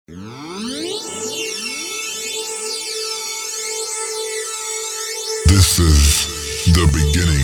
This is the beginning.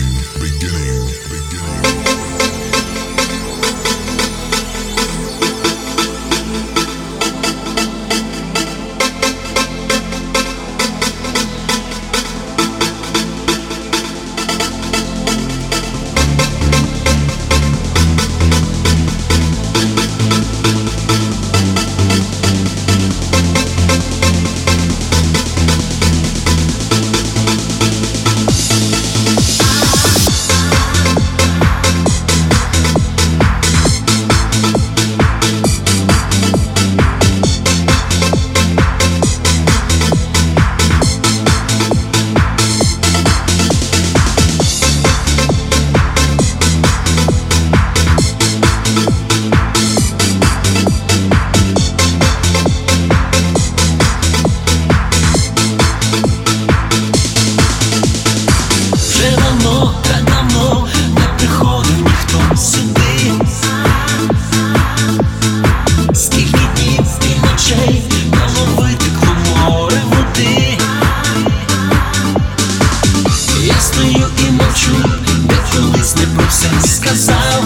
Сказав,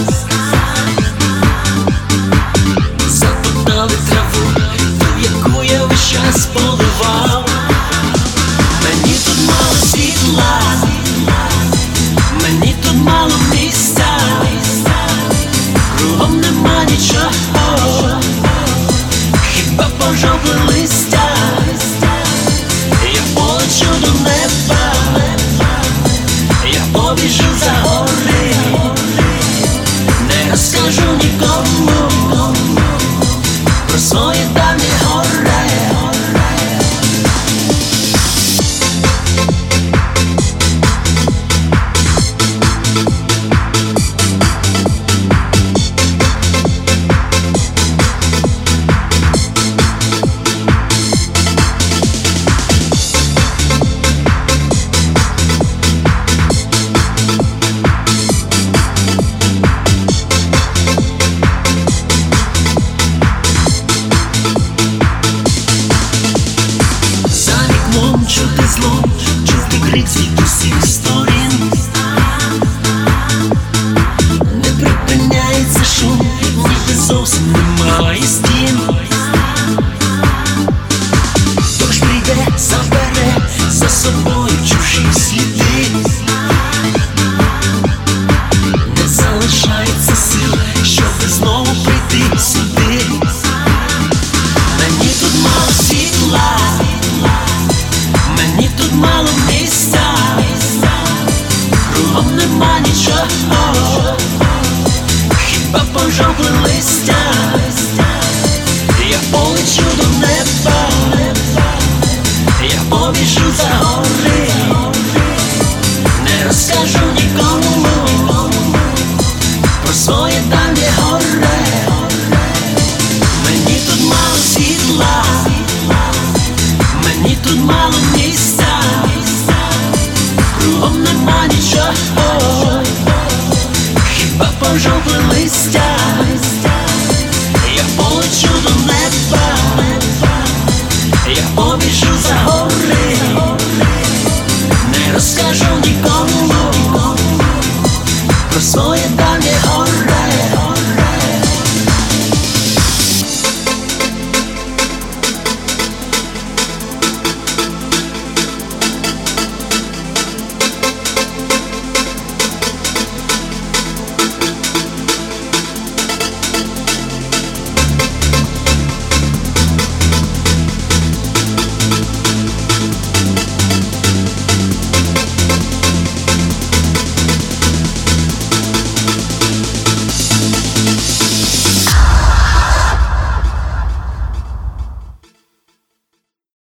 затоптали траву, ту, яку я весь час поливав. Мені тут мало світла, мені тут мало місця, кругом нема нічого, хіба пожовкле листя. Я полечу до неба, я побіжу за гори, не розкажу нікому про свої давні гори. Чути зло, чути крик від усіх сторін, не припиняється шум, ніби зовсім немає стін. Дощ прийде, забере за собою чужі сліди, не залишається сил, щоб знову прийти сюди. Мені тут мало світла, мені тут мало місця, кругом нема нічого, хіба пожовкле листя. Я полечу до неба, я побіжу за гори, не розкажу